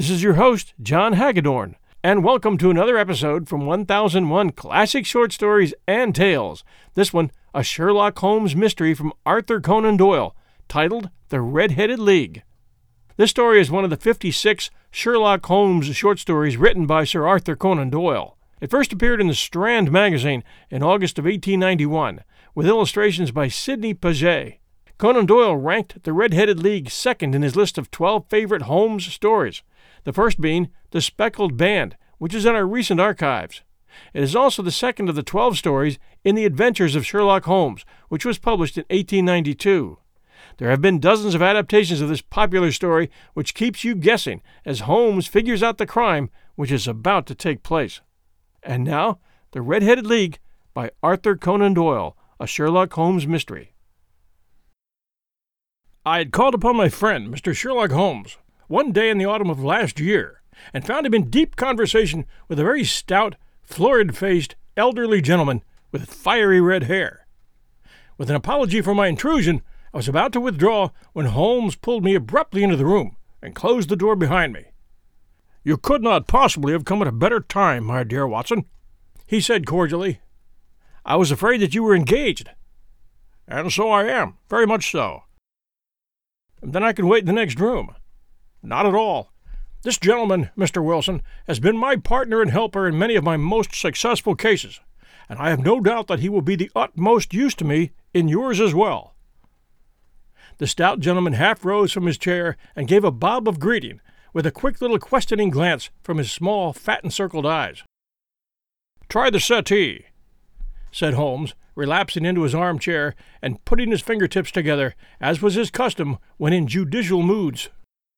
This is your host, John Hagedorn, and welcome to another episode from 1001 Classic Short Stories and Tales. This one, a Sherlock Holmes mystery from Arthur Conan Doyle, titled The Red-Headed League. This story is one of the 56 Sherlock Holmes short stories written by Sir Arthur Conan Doyle. It first appeared in the Strand magazine in August of 1891, with illustrations by Sidney Paget. Conan Doyle ranked The Red-Headed League second in his list of 12 favorite Holmes stories, the first being The Speckled Band, which is in our recent archives. It is also the second of the 12 stories in The Adventures of Sherlock Holmes, which was published in 1892. There have been dozens of adaptations of this popular story, which keeps you guessing as Holmes figures out the crime which is about to take place. And now, The Red-Headed League by Arthur Conan Doyle, a Sherlock Holmes mystery. I had called upon my friend, Mr. Sherlock Holmes, one day in the autumn of last year, and found him in deep conversation with a very stout, florid-faced, elderly gentleman with fiery red hair. With an apology for my intrusion, I was about to withdraw when Holmes pulled me abruptly into the room and closed the door behind me. "You could not possibly have come at a better time, my dear Watson," he said cordially. "I was afraid that you were engaged." "And so I am, very much so." "Then I can wait in the next room." "Not at all. This gentleman, Mr. Wilson, has been my partner and helper in many of my most successful cases, and I have no doubt that he will be the utmost use to me in yours as well." The stout gentleman half rose from his chair and gave a bob of greeting, with a quick little questioning glance from his small, fat-encircled eyes. "Try the settee," said Holmes, relapsing into his armchair and putting his fingertips together, as was his custom when in judicial moods.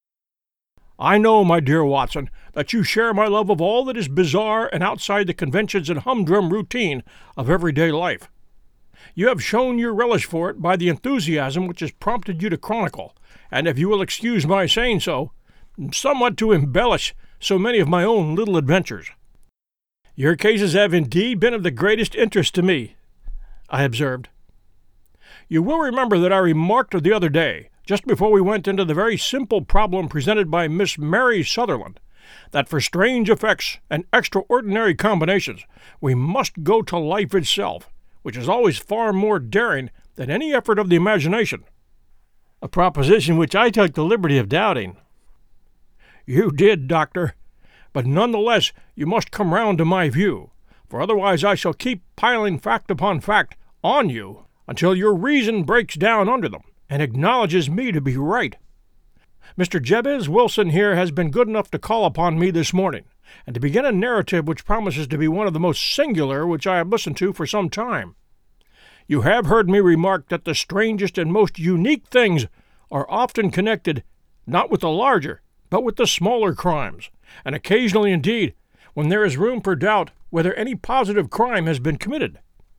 "I know, my dear Watson, that you share my love of all that is bizarre and outside the conventions and humdrum routine of everyday life. You have shown your relish for it by the enthusiasm which has prompted you to chronicle, and if you will excuse my saying so, somewhat to embellish so many of my own little adventures." "Your cases have indeed been of the greatest interest to me," I observed. "You will remember that I remarked the other day, just before we went into the very simple problem presented by Miss Mary Sutherland, that for strange effects and extraordinary combinations we must go to life itself, which is always far more daring than any effort of the imagination." "A proposition which I took the liberty of doubting." "You did, Doctor, but none the less you must come round to my view, for otherwise I shall keep piling fact upon fact on you until your reason breaks down under them and acknowledges me to be right. Mr. Jabez Wilson here has been good enough to call upon me this morning, and to begin a narrative which promises to be one of the most singular which I have listened to for some time. You have heard me remark that the strangest and most unique things are often connected, not with the larger, but with the smaller crimes, and occasionally, indeed, when there is room for doubt whether any positive crime has been committed.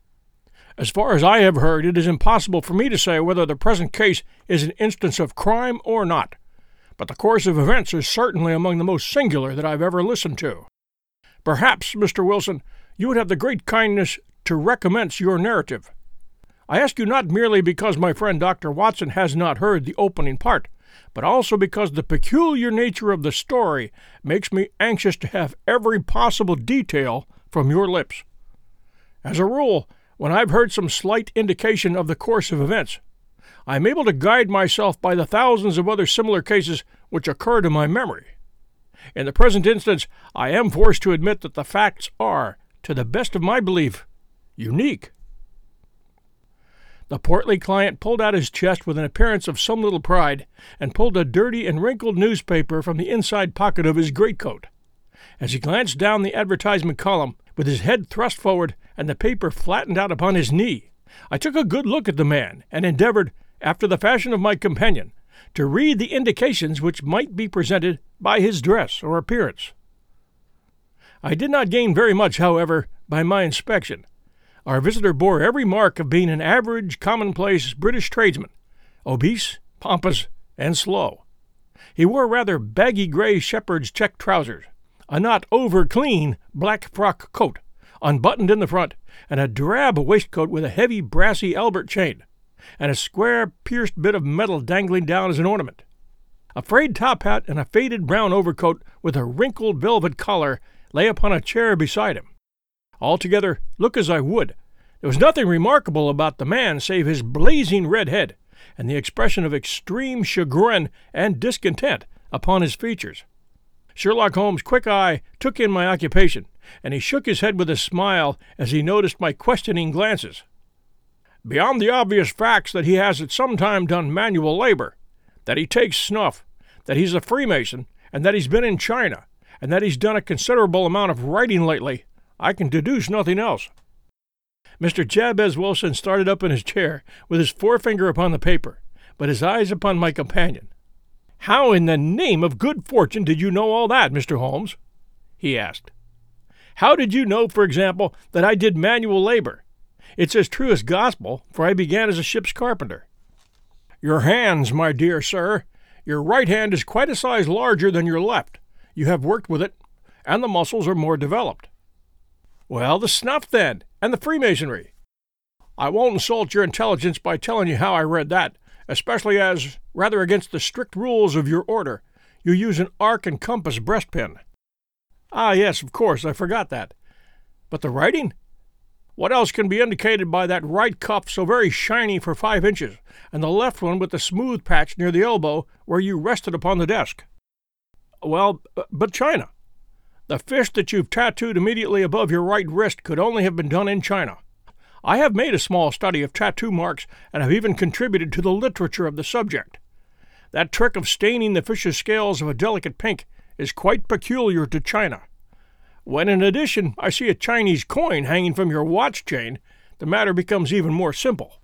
As far as I have heard, it is impossible for me to say whether the present case is an instance of crime or not, but the course of events is certainly among the most singular that I have ever listened to. Perhaps, Mr. Wilson, you would have the great kindness to recommence your narrative. I ask you not merely because my friend Dr. Watson has not heard the opening part, but also because the peculiar nature of the story makes me anxious to have every possible detail from your lips. As a rule, when I've heard some slight indication of the course of events, I am able to guide myself by the thousands of other similar cases which occur to my memory. In the present instance, I am forced to admit that the facts are, to the best of my belief, unique." The portly client pulled out his chest with an appearance of some little pride, and pulled a dirty and wrinkled newspaper from the inside pocket of his greatcoat. As he glanced down the advertisement column, with his head thrust forward and the paper flattened out upon his knee, I took a good look at the man, and endeavored, after the fashion of my companion, to read the indications which might be presented by his dress or appearance. I did not gain very much, however, by my inspection. Our visitor bore every mark of being an average, commonplace British tradesman, obese, pompous, and slow. He wore rather baggy gray shepherd's check trousers, a not over-clean black frock coat, unbuttoned in the front, and a drab waistcoat with a heavy brassy Albert chain, and a square pierced bit of metal dangling down as an ornament. A frayed top hat and a faded brown overcoat with a wrinkled velvet collar lay upon a chair beside him. Altogether, look as I would, there was nothing remarkable about the man save his blazing red head and the expression of extreme chagrin and discontent upon his features. Sherlock Holmes' quick eye took in my occupation, and he shook his head with a smile as he noticed my questioning glances. Beyond the obvious facts that he has at some time done manual labor, that he takes snuff, that he's a Freemason, and that he's been in China, and that he's done a considerable amount of writing lately, I can deduce nothing else. Mr. Jabez Wilson started up in his chair, with his forefinger upon the paper, but his eyes upon my companion. "How in the name of good fortune did you know all that, Mr. Holmes?" he asked. "How did you know, for example, that I did manual labor? It's as true as gospel, for I began as a ship's carpenter." "Your hands, my dear sir. Your right hand is quite a size larger than your left. You have worked with it, and the muscles are more developed." "Well, the snuff, then, and the Freemasonry." "I won't insult your intelligence by telling you how I read that, especially as, rather against the strict rules of your order, you use an arc and compass breastpin." "Ah, yes, of course, I forgot that. But the writing? What else can be indicated by that right cuff so very shiny for 5 inches, and the left one with the smooth patch near the elbow where you rested upon the desk?" "Well, but China. The fish that you've tattooed immediately above your right wrist could only have been done in China. I have made a small study of tattoo marks and have even contributed to the literature of the subject. That trick of staining the fish's scales of a delicate pink is quite peculiar to China. When in addition I see a Chinese coin hanging from your watch chain, the matter becomes even more simple."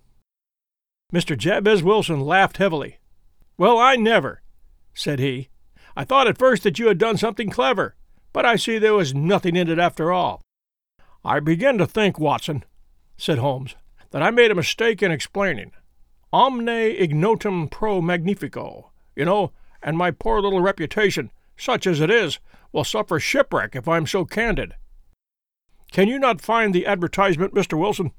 Mr. Jabez Wilson laughed heavily. "Well, I never," said he. "I thought at first that you had done something clever, but I see there was nothing in it after all." "I begin to think, Watson," said Holmes, "that I made a mistake in explaining. Omne ignotum pro magnifico, you know, and my poor little reputation, such as it is, will suffer shipwreck if I'm so candid. Can you not find the advertisement, Mr. Wilson?"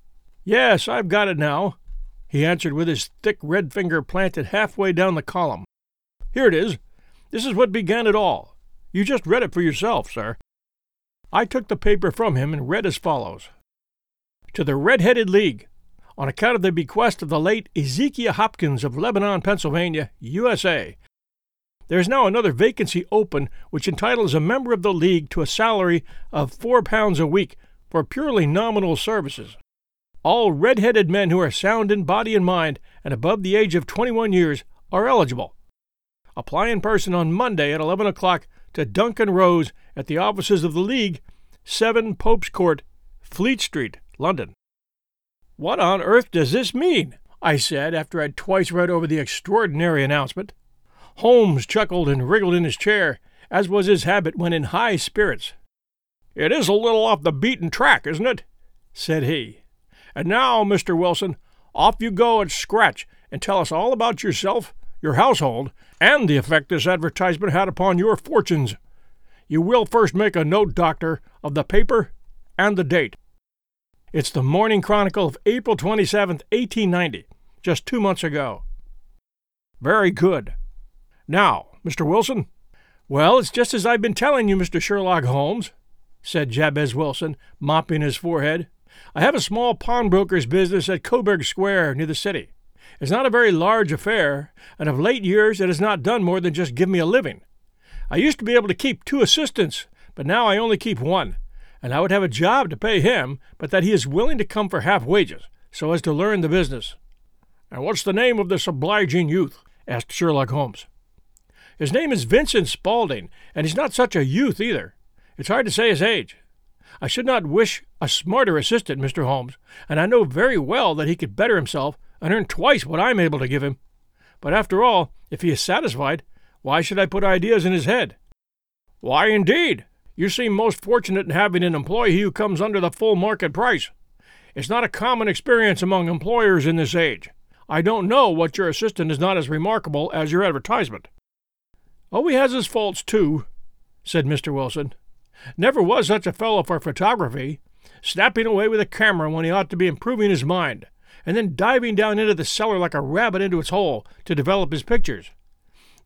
"Yes, I've got it now," he answered with his thick red finger planted halfway down the column. "Here it is. This is what began it all. You just read it for yourself, sir." I took the paper from him and read as follows. "To the Red-Headed League, on account of the bequest of the late Ezekiah Hopkins of Lebanon, Pennsylvania, USA. There is now another vacancy open which entitles a member of the League to a salary of £4 a week for purely nominal services. All red-headed men who are sound in body and mind and above the age of 21 years are eligible. Apply in person on Monday at 11 o'clock to Duncan Rose at the offices of the League, 7 Pope's Court, Fleet Street, London." "What on earth does this mean?" I said after I'd twice read over the extraordinary announcement. Holmes chuckled and wriggled in his chair, as was his habit when in high spirits. "It is a little off the beaten track, isn't it?" said he. "And now, Mr. Wilson, off you go at scratch and tell us all about yourself, your household, and the effect this advertisement had upon your fortunes. You will first make a note, Doctor, of the paper and the date." "It's the Morning Chronicle of April 27th, 1890, just 2 months ago." "Very good. Now, Mr. Wilson?" "Well, it's just as I've been telling you, Mr. Sherlock Holmes," said Jabez Wilson, mopping his forehead. "I have a small pawnbroker's business at Coburg Square, near the city. It's not a very large affair, and of late years it has not done more than just give me a living. I used to be able to keep 2 assistants, but now I only keep 1, and I would have a job to pay him, but that he is willing to come for half wages, so as to learn the business." "And what's the name of this obliging youth?" asked Sherlock Holmes. "His name is Vincent Spaulding, and he's not such a youth either. It's hard to say his age. I should not wish a smarter assistant, Mr. Holmes, and I know very well that he could better himself and earn twice what I'm able to give him. But after all, if he is satisfied, why should I put ideas in his head?" "Why, indeed? You seem most fortunate in having an employee who comes under the full market price. It's not a common experience among employers in this age. I don't know what your assistant is not as remarkable as your advertisement." "Oh, he has his faults, too," said Mr. Wilson. "Never was such a fellow for photography, snapping away with a camera when he ought to be improving his mind, and then diving down into the cellar like a rabbit into its hole to develop his pictures.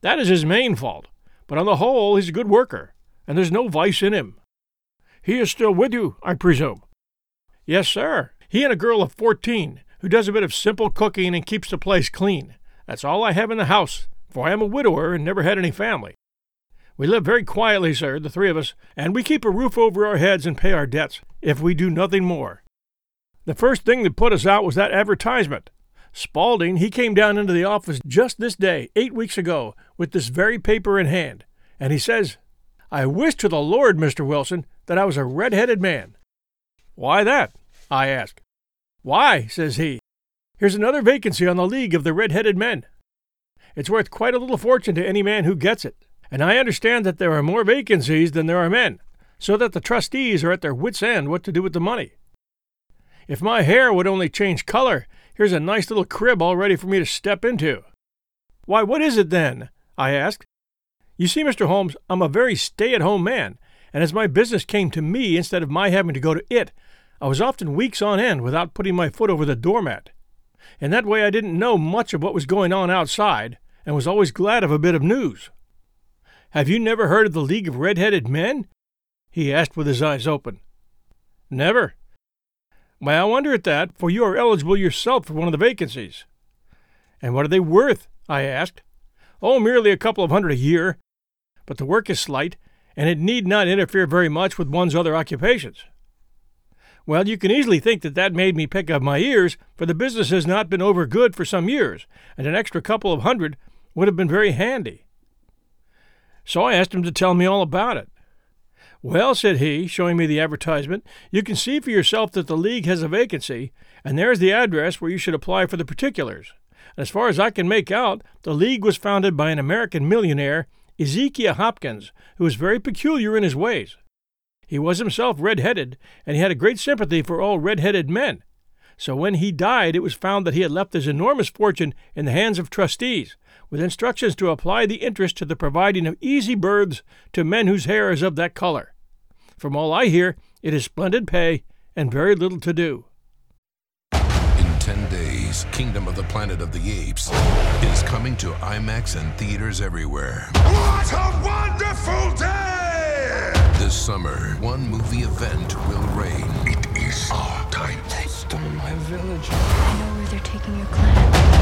That is his main fault, but on the whole he's a good worker, and there's no vice in him. He is still with you, I presume?" "Yes, sir. He and a girl of 14, who does a bit of simple cooking and keeps the place clean. That's all I have in the house, for I am a widower and never had any family. We live very quietly, sir, the three of us, and we keep a roof over our heads and pay our debts, if we do nothing more. The first thing that put us out was that advertisement. Spaulding, he came down into the office just this day, 8 weeks ago, with this very paper in hand, and he says, 'I wish to the Lord, Mr. Wilson, that I was a red-headed man.' 'Why that?' I asked. 'Why,' says he, 'here's another vacancy on the League of the Red-Headed Men. It's worth quite a little fortune to any man who gets it, and I understand that there are more vacancies than there are men, so that the trustees are at their wits' end what to do with the money. If my hair would only change color, here's a nice little crib all ready for me to step into.' 'Why, what is it then?' I asked. 'You see, Mr. Holmes, I'm a very stay-at-home man, and as my business came to me instead of my having to go to it, I was often weeks on end without putting my foot over the doormat. In that way I didn't know much of what was going on outside, and was always glad of a bit of news.' 'Have you never heard of the League of Red-Headed Men?' he asked with his eyes open. 'Never.' 'Why, I wonder at that, for you are eligible yourself for one of the vacancies.' 'And what are they worth?' I asked. 'Oh, merely a couple of hundred a year. But the work is slight, and it need not interfere very much with one's other occupations.' 'Well, you can easily think that made me pick up my ears, for the business has not been over good for some years, and an extra couple of hundred would have been very handy.' So I asked him to tell me all about it. 'Well,' said he, showing me the advertisement, 'you can see for yourself that the League has a vacancy, and there's the address where you should apply for the particulars. And as far as I can make out, the League was founded by an American millionaire, Ezekiah Hopkins, who was very peculiar in his ways. He was himself red-headed, and he had a great sympathy for all red-headed men. So when he died, it was found that he had left his enormous fortune in the hands of trustees, with instructions to apply the interest to the providing of easy berths to men whose hair is of that color. From all I hear, it is splendid pay and very little to do.' In 10 days, Kingdom of the Planet of the Apes is coming to IMAX and theaters everywhere. What a wonderful day! This summer, one movie event will reign. It is our time. They stole my village. I know where they're taking your clan.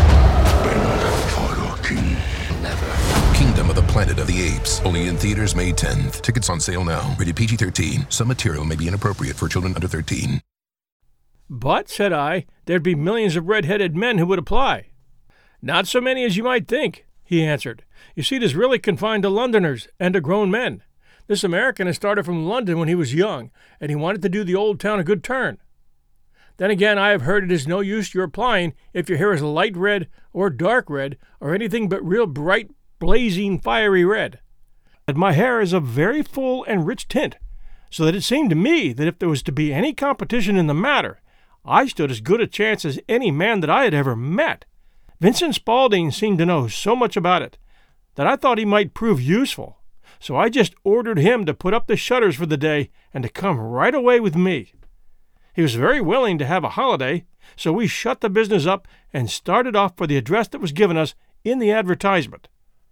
Bend for your king. Never. Kingdom of the Planet of the Apes. Only in theaters May 10th. Tickets on sale now. Rated PG-13. Some material may be inappropriate for children under 13. 'But,' said I, 'there'd be millions of red-headed men who would apply.' 'Not so many as you might think,' he answered. 'You see, it is really confined to Londoners and to grown men. This American has started from London when he was young, and he wanted to do the old town a good turn. Then again, I have heard it is no use your applying if your hair is light red or dark red or anything but real bright, blazing, fiery red. But my hair is of very full and rich tint, so that it seemed to me that if there was to be any competition in the matter, I stood as good a chance as any man that I had ever met. Vincent Spaulding seemed to know so much about it that I thought he might prove useful, so I just ordered him to put up the shutters for the day and to come right away with me. He was very willing to have a holiday, so we shut the business up and started off for the address that was given us in the advertisement.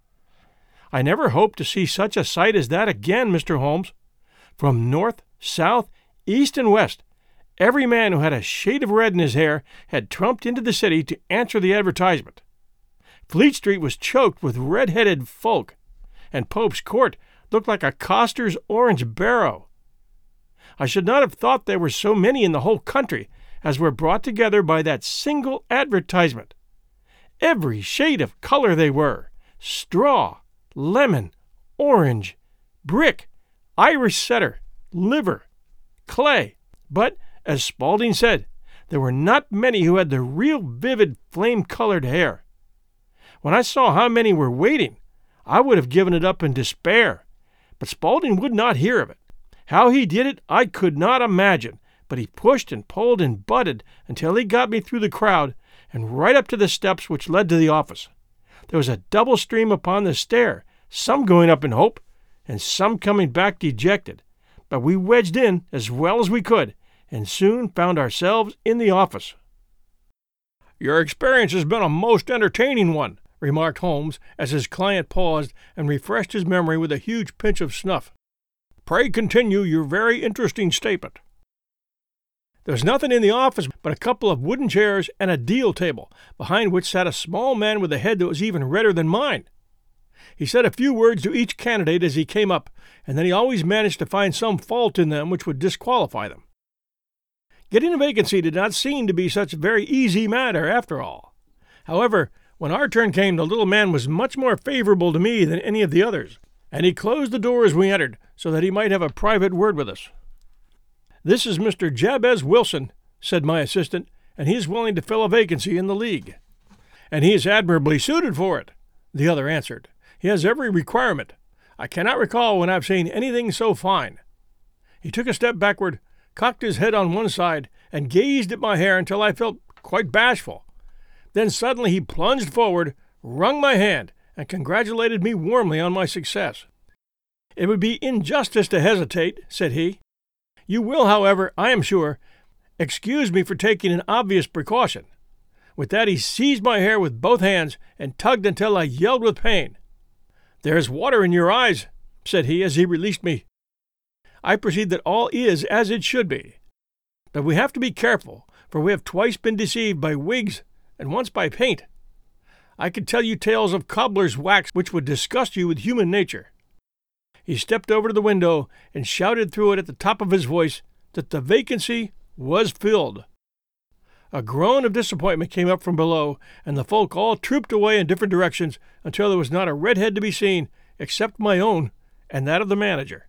I never hoped to see such a sight as that again, Mr. Holmes. From north, south, east, and west, every man who had a shade of red in his hair had trumped into the city to answer the advertisement. Fleet Street was choked with red-headed folk, and Pope's Court looked like a coster's orange barrow. I should not have thought there were so many in the whole country as were brought together by that single advertisement. Every shade of color they were: straw, lemon, orange, brick, Irish setter, liver, clay. But, as Spaulding said, there were not many who had the real vivid flame-colored hair. When I saw how many were waiting, I would have given it up in despair, but Spaulding would not hear of it. How he did it I could not imagine, but he pushed and pulled and butted until he got me through the crowd and right up to the steps which led to the office. There was a double stream upon the stair, some going up in hope, and some coming back dejected, but we wedged in as well as we could, and soon found ourselves in the office. "Your experience has been a most entertaining one," remarked Holmes as his client paused and refreshed his memory with a huge pinch of snuff. "Pray continue your very interesting statement." "There was nothing in the office but a couple of wooden chairs and a deal table, behind which sat a small man with a head that was even redder than mine. He said a few words to each candidate as he came up, and then he always managed to find some fault in them which would disqualify them. Getting a vacancy did not seem to be such a very easy matter after all. However, when our turn came, the little man was much more favorable to me than any of the others, and he closed the door as we entered, so that he might have a private word with us. 'This is Mr. Jabez Wilson,' said my assistant, 'and he is willing to fill a vacancy in the League.' 'And he is admirably suited for it,' the other answered. 'He has every requirement. I cannot recall when I've seen anything so fine.' He took a step backward, cocked his head on one side, and gazed at my hair until I felt quite bashful. Then suddenly he plunged forward, wrung my hand, and congratulated me warmly on my success. 'It would be injustice to hesitate,' said he. 'You will, however, I am sure, excuse me for taking an obvious precaution.' With that he seized my hair with both hands and tugged until I yelled with pain. 'There's water in your eyes,' said he as he released me. I perceived that all is as it should be. But we have to be careful, for we have twice been deceived by wigs and once by paint. I could tell you tales of cobbler's wax which would disgust you with human nature.' He stepped over to the window and shouted through it at the top of his voice that the vacancy was filled. A groan of disappointment came up from below, and the folk all trooped away in different directions until there was not a redhead to be seen except my own and that of the manager.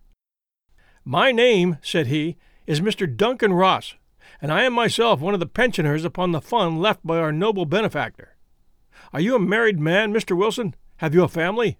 'My name,' said he, 'is Mr. Duncan Ross, and I am myself one of the pensioners upon the fund left by our noble benefactor. Are you a married man, Mr. Wilson? Have you a family?'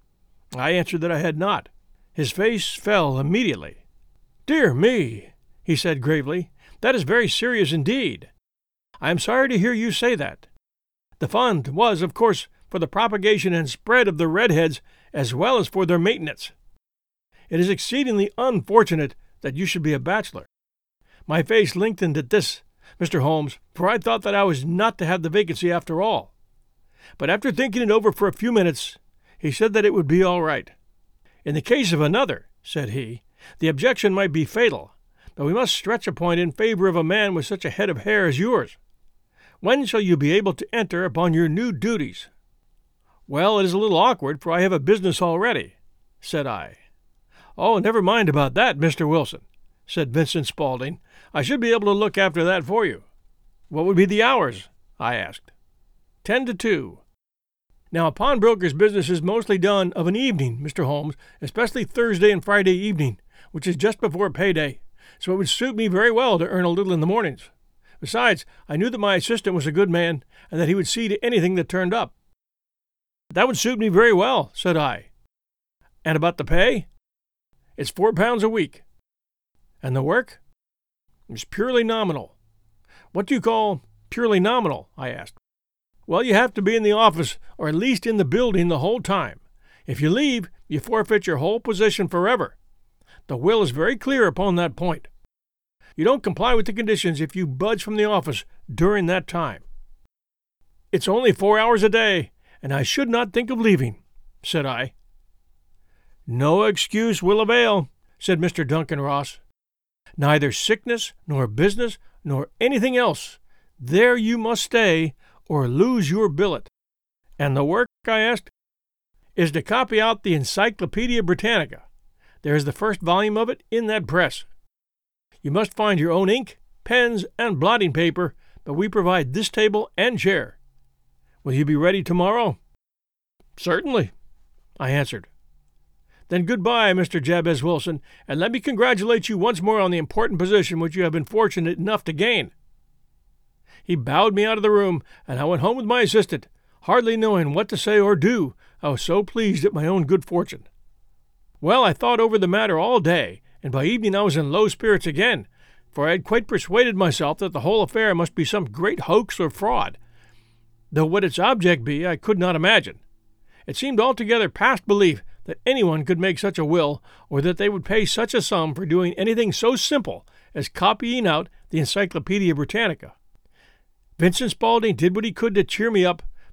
I answered that I had not. His face fell immediately. 'Dear me,' he said gravely, 'that is very serious indeed. I am sorry to hear you say that. The fund was, of course, for the propagation and spread of the redheads as well as for their maintenance. It is exceedingly unfortunate that you should be a bachelor.' My face lengthened at this, Mr. Holmes, for I thought that I was not to have the vacancy after all. But after thinking it over for a few minutes, he said that it would be all right. 'In the case of another,' said he, 'the objection might be fatal, but we must stretch a point in favor of a man with such a head of hair as yours. When shall you be able to enter upon your new duties?' 'Well, it is a little awkward, for I have a business already,' said I. 'Oh, never mind about that, Mr. Wilson,' said Vincent Spaulding. 'I should be able to look after that for you.' 'What would be the hours?' I asked. 10 to 2. Now, a pawnbroker's business is mostly done of an evening, Mr. Holmes, especially Thursday and Friday evening, which is just before payday, so it would suit me very well to earn a little in the mornings. Besides, I knew that my assistant was a good man, and that he would see to anything that turned up.' 'That would suit me very well,' said I. 'And about the pay?' 'It's £4 a week.' 'And the work?' 'It's purely nominal.' 'What do you call purely nominal?' I asked. 'Well, you have to be in the office, or at least in the building, the whole time. If you leave, you forfeit your whole position forever. The will is very clear upon that point. You don't comply with the conditions if you budge from the office during that time.' 'It's only 4 hours a day, and I should not think of leaving,' said I. 'No excuse will avail,' said Mr. Duncan Ross. 'Neither sickness, nor business, nor anything else. There you must stay, or lose your billet.' 'And the work?' I asked. 'Is to copy out the Encyclopedia Britannica. There is the first volume of it in that press. You must find your own ink, pens, and blotting paper, but we provide this table and chair. Will you be ready tomorrow?' 'Certainly,' I answered. 'Then good-bye, Mr. Jabez Wilson, and let me congratulate you once more on the important position which you have been fortunate enough to gain.' He bowed me out of the room, and I went home with my assistant, hardly knowing what to say or do, I was so pleased at my own good fortune. Well, I thought over the matter all day, and by evening I was in low spirits again, for I had quite persuaded myself that the whole affair must be some great hoax or fraud, though what its object be I could not imagine. It seemed altogether past belief that anyone could make such a will, or that they would pay such a sum for doing anything so simple as copying out the Encyclopedia Britannica. Vincent Spaulding did what he could to cheer me up,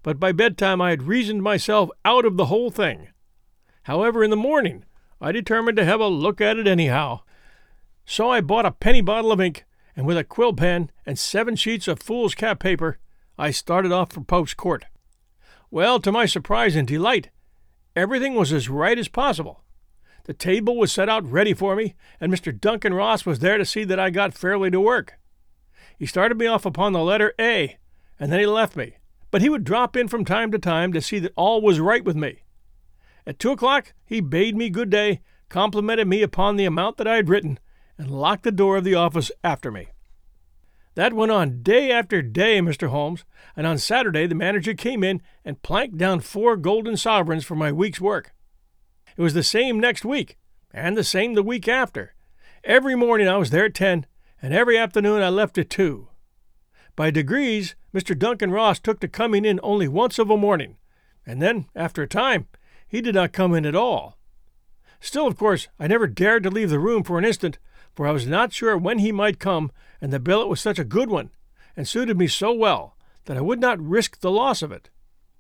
but by bedtime I had reasoned myself out of the whole thing. However, in the morning, I determined to have a look at it anyhow. So I bought a penny bottle of ink, and with a quill pen and 7 sheets of foolscap paper, I started off for Pope's Court. Well, to my surprise and delight, everything was as right as possible. The table was set out ready for me, and Mr. Duncan Ross was there to see that I got fairly to work. He started me off upon the letter A, and then he left me, but he would drop in from time to see that all was right with me. At 2 o'clock he bade me good day, complimented me upon the amount that I had written, and locked the door of the office after me. That went on day after day, Mr. Holmes, and on Saturday the manager came in and planked down 4 golden sovereigns for my week's work. It was the same next week, and the same the week after. Every morning I was there at 10, and every afternoon I left at 2. By degrees, Mr. Duncan Ross took to coming in only once of a morning, and then, after a time, he did not come in at all. Still, of course, I never dared to leave the room for an instant, for I was not sure when he might come, and the billet was such a good one, and suited me so well, that I would not risk the loss of it.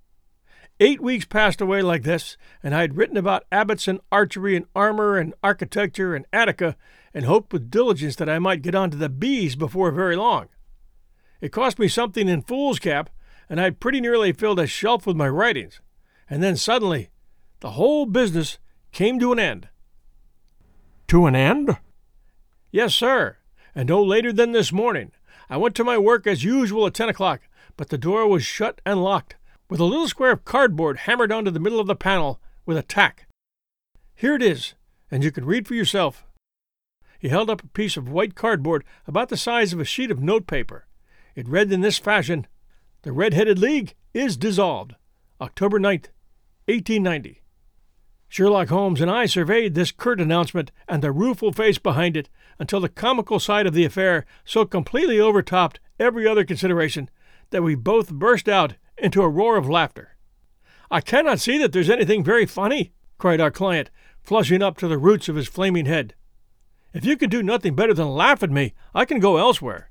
8 weeks passed away like this, and I had written about abbots and archery and armor and architecture and Attica, and hoped with diligence that I might get on to the B's before very long. It cost me something in foolscap, and I had pretty nearly filled a shelf with my writings, and then suddenly the whole business came to an end. To an end? Yes, sir, and no later than this morning. I went to my work as usual at 10 o'clock, but the door was shut and locked, with a little square of cardboard hammered onto the middle of the panel with a tack. Here it is, and you can read for yourself. He held up a piece of white cardboard about the size of a sheet of notepaper. It read in this fashion: "The Red-Headed League is dissolved. October 9th, 1890. Sherlock Holmes and I surveyed this curt announcement and the rueful face behind it until the comical side of the affair so completely overtopped every other consideration that we both burst out into a roar of laughter. "I cannot see that there's anything very funny," cried our client, flushing up to the roots of his flaming head. "If you can do nothing better than laugh at me, I can go elsewhere."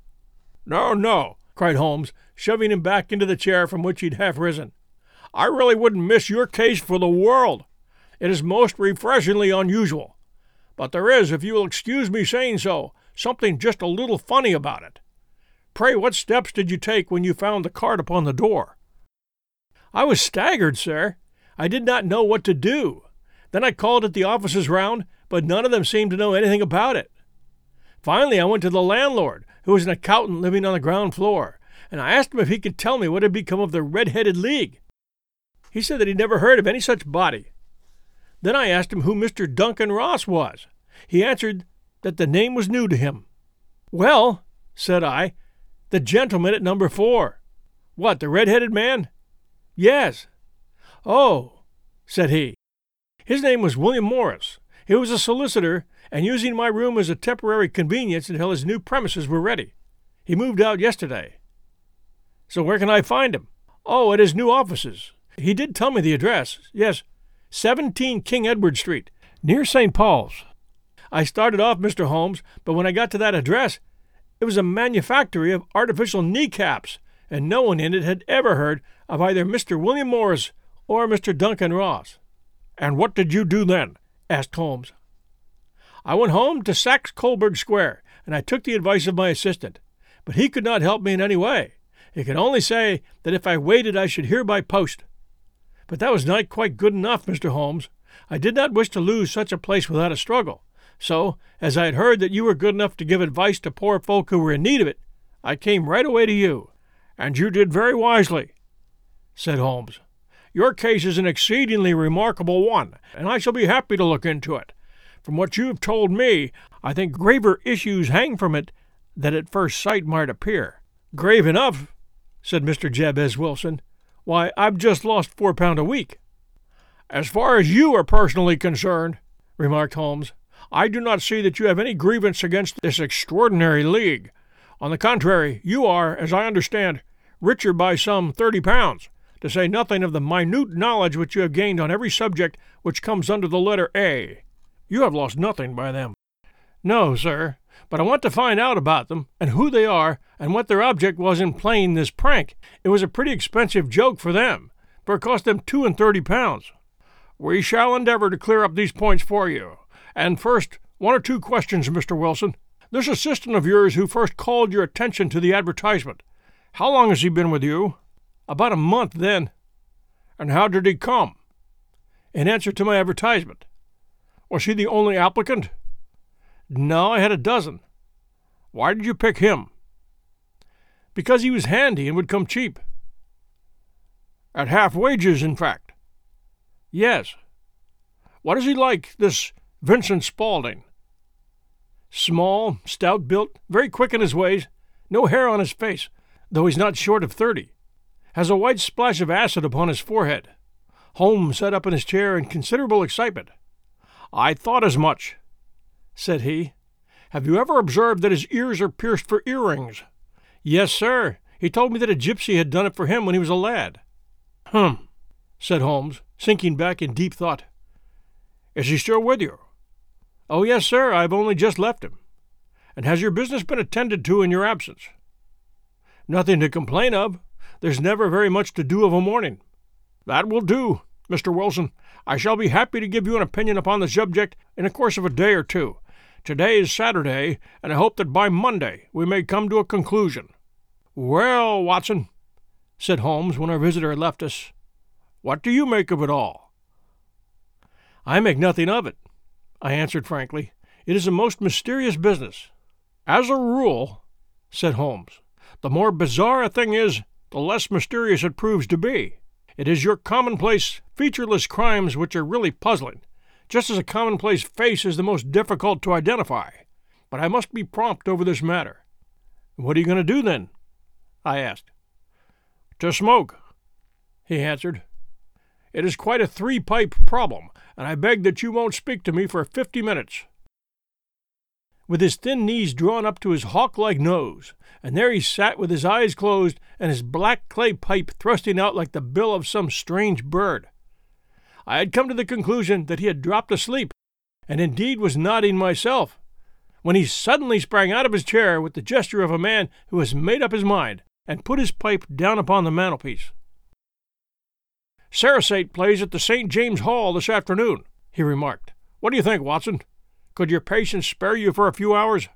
No, cried Holmes, shoving him back into the chair from which he'd half risen. "I really wouldn't miss your case for the world. It is most refreshingly unusual. But there is, if you will excuse me saying so, something just a little funny about it. Pray, what steps did you take when you found the card upon the door?" "I was staggered, sir. I did not know what to do. Then I called at the offices round, but none of them seemed to know anything about it. Finally, I went to the landlord, who was an accountant living on the ground floor, and I asked him if he could tell me what had become of the Red-Headed League. He said that he'd never heard of any such body. Then I asked him who Mr. Duncan Ross was. He answered that the name was new to him. "Well," said I, "the gentleman at number 4. "What, the red-headed man?" "Yes." "Oh," said he. "His name was William Morris. He was a solicitor, and using my room as a temporary convenience until his new premises were ready. He moved out yesterday." "So where can I find him?" "Oh, at his new offices. He did tell me the address. Yes, 17 King Edward Street, near St. Paul's. I started off, Mr. Holmes, but when I got to that address, it was a manufactory of artificial kneecaps, and no one in it had ever heard of either Mr. William Morris or Mr. Duncan Ross." "And what did you do then?" asked Holmes. "I went home to Saxe Coburg Square, and I took the advice of my assistant, but he could not help me in any way. He could only say that if I waited I should hear by post. But that was not quite good enough, Mr. Holmes. I did not wish to lose such a place without a struggle. So, as I had heard that you were good enough to give advice to poor folk who were in need of it, I came right away to you." "And you did very wisely," said Holmes. "Your case is an exceedingly remarkable one, and I shall be happy to look into it. From what you have told me, I think graver issues hang from it than at first sight might appear." "Grave enough," said Mr. Jabez Wilson. "Why, I've just lost £4 a week." "As far as you are personally concerned," remarked Holmes, "I do not see that you have any grievance against this extraordinary league. On the contrary, you are, as I understand, richer by some £30, to say nothing of the minute knowledge which you have gained on every subject which comes under the letter A. You have lost nothing by them." "No, sir, but I want to find out about them and who they are and what their object was in playing this prank. It was a pretty expensive joke for them, for it cost them £32. We shall endeavor to clear up these points for you. And first, one or two questions, Mr. Wilson. This assistant of yours who first called your attention to the advertisement, how long has he been with you? About a month then. And how did he come? In answer to my advertisement. Was he the only applicant? No, I had a dozen. Why did you pick him? Because he was handy and would come cheap. At half wages, in fact. Yes. What is he like, this Vincent Spaulding? Small, stout-built, very quick in his ways, no hair on his face, though he's not short of 30. Has a white splash of acid upon his forehead. Holmes sat up in his chair in considerable excitement. I thought as much, said he. Have you ever observed that his ears are pierced for earrings? Yes, sir. He told me that a gypsy had done it for him when he was a lad. Said Holmes, sinking back in deep thought. Is he still with you? Oh, yes, sir. I've only just left him. And has your business been attended to in your absence? Nothing to complain of. There's never very much to do of a morning. That will do, Mr. Wilson. I shall be happy to give you an opinion upon the subject in the course of a day or two. Today is Saturday, and I hope that by Monday we may come to a conclusion. Well, Watson, said Holmes when our visitor had left us, what do you make of it all? I make nothing of it, I answered frankly. It is a most mysterious business. As a rule, said Holmes, the more bizarre a thing is, the less mysterious it proves to be. It is your commonplace, featureless crimes which are really puzzling, just as a commonplace face is the most difficult to identify. But I must be prompt over this matter. What are you going to do, then? I asked. To smoke, he answered. It is quite a three-pipe problem, and I beg that you won't speak to me for 50 minutes. With his thin knees drawn up to his hawk-like nose, and there he sat with his eyes closed and his black clay pipe thrusting out like the bill of some strange bird. I had come to the conclusion that he had dropped asleep, and indeed was nodding myself, when he suddenly sprang out of his chair with the gesture of a man who has made up his mind, and put his pipe down upon the mantelpiece. Sarasate plays at the St. James Hall this afternoon, he remarked. What do you think, Watson? Could your patients spare you for a few hours?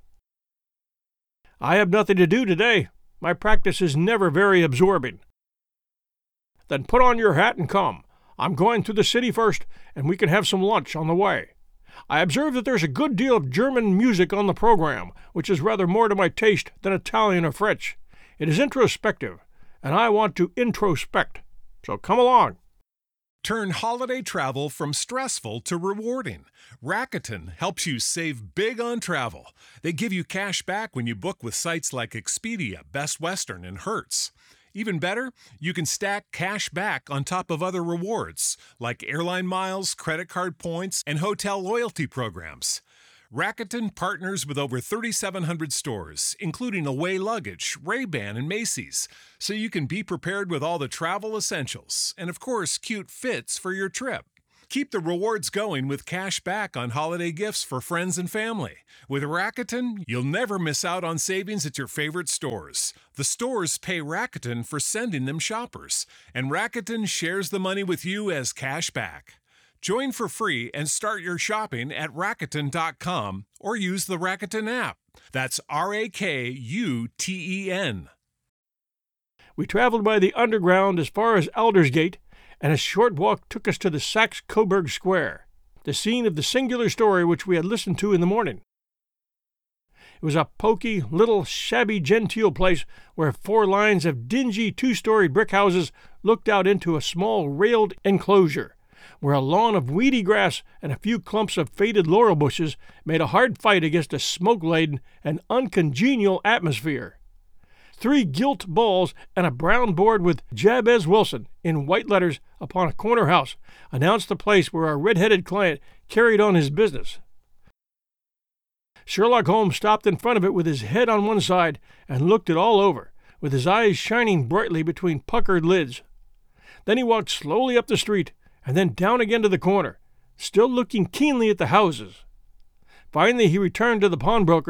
I have nothing to do today. My practice is never very absorbing. Then put on your hat and come. I'm going through the city first, and we can have some lunch on the way. I observe that there's a good deal of German music on the program, which is rather more to my taste than Italian or French. It is introspective, and I want to introspect. So come along. Turn holiday travel from stressful to rewarding. Rakuten helps you save big on travel. They give you cash back when you book with sites like Expedia, Best Western, and Hertz. Even better, you can stack cash back on top of other rewards, like airline miles, credit card points, and hotel loyalty programs. Rakuten partners with over 3,700 stores, including Away Luggage, Ray-Ban, and Macy's, so you can be prepared with all the travel essentials and, of course, cute fits for your trip. Keep the rewards going with cash back on holiday gifts for friends and family. With Rakuten, you'll never miss out on savings at your favorite stores. The stores pay Rakuten for sending them shoppers, and Rakuten shares the money with you as cash back. Join for free and start your shopping at Rakuten.com or use the Rakuten app. That's Rakuten. We traveled by the underground as far as Aldersgate, and a short walk took us to the Saxe-Coburg Square, the scene of the singular story which we had listened to in the morning. It was a poky, little, shabby, genteel place where 4 lines of dingy 2-storied brick houses looked out into a small railed enclosure, where a lawn of weedy grass and a few clumps of faded laurel bushes made a hard fight against a smoke-laden and uncongenial atmosphere. 3 gilt balls and a brown board with Jabez Wilson in white letters upon a corner house announced the place where our red-headed client carried on his business. Sherlock Holmes stopped in front of it with his head on one side and looked it all over, with his eyes shining brightly between puckered lids. Then he walked slowly up the street and then down again to the corner, still looking keenly at the houses. Finally he returned to the pawnbroker's